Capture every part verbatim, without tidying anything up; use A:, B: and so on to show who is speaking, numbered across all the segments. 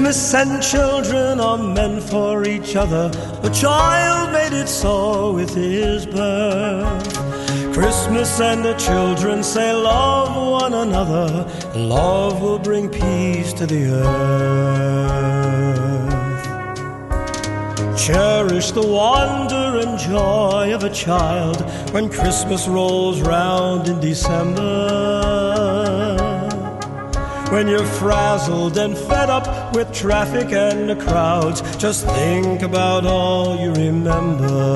A: Christmas and children are meant for each other. A child made it so with his birth. Christmas and the children say love one another, and love will bring peace to the earth. Cherish the wonder and joy of a child when Christmas rolls round in December. When you're frazzled and fed up with traffic and the crowds, just think about all you remember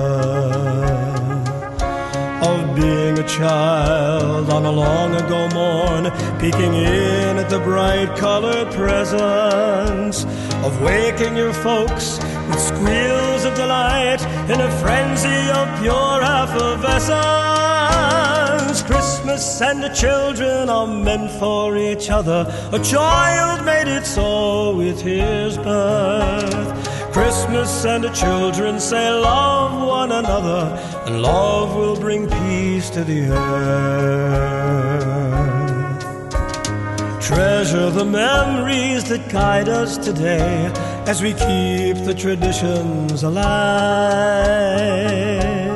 A: of being a child on a long ago morn, peeking in at the bright colored presents, of waking your folks with squeals of delight in a frenzy of pure effervescence. Christmas and the children are meant for each other. A child made it so with his birth. Christmas and the children say love one another, and love will bring peace to the earth. Treasure the memories that guide us today as we keep the traditions alive.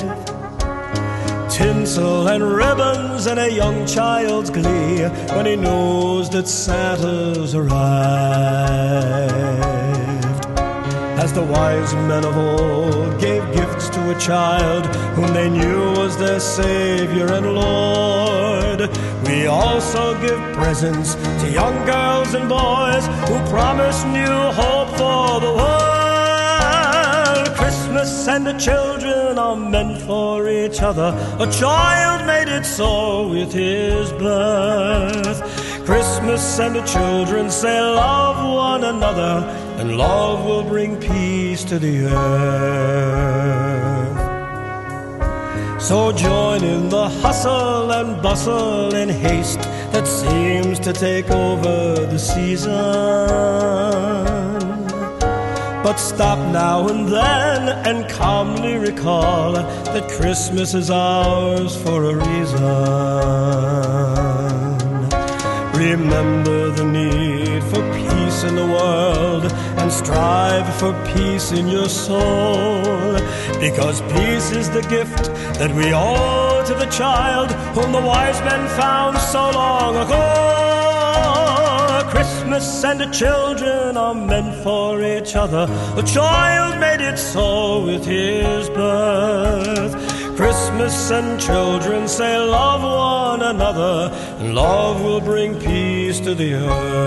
A: Tinsel and ribbons and a young child's glee when he knows that Santa's arrived. As the wise men of old gave gifts to a child whom they knew was their Savior and Lord, we also give presents to young girls and boys who promise new hope for the world. Christmas and the children are meant for each other. A child made it so with his birth. Christmas and the children say love one another, and love will bring peace to the earth. So join in the hustle and bustle and haste that seems to take over the season. But stop now and then and calmly recall that Christmas is ours for a reason. Remember the need for peace in the world and strive for peace in your soul, because peace is the gift that we owe to the child whom the wise men found so long ago. Christmas and the children are meant for each other. A child made it so with his birth. Christmas and children say love one another, and love will bring peace to the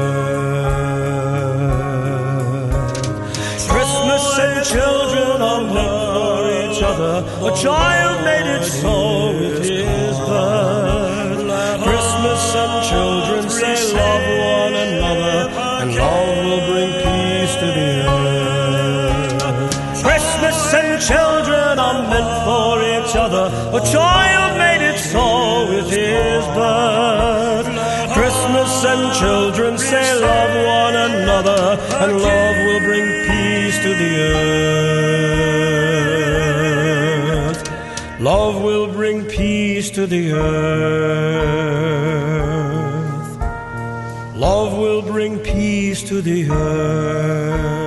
A: earth. Christmas and children are meant for each other. A child made it so with his birth. Christmas and children say love one another, and love will bring peace to the earth. Christmas and children are meant for each other. A child made it so with his birth. Christmas and children say love one another, and love will bring peace to the earth. Love will bring peace to the earth. Love will bring peace to the earth.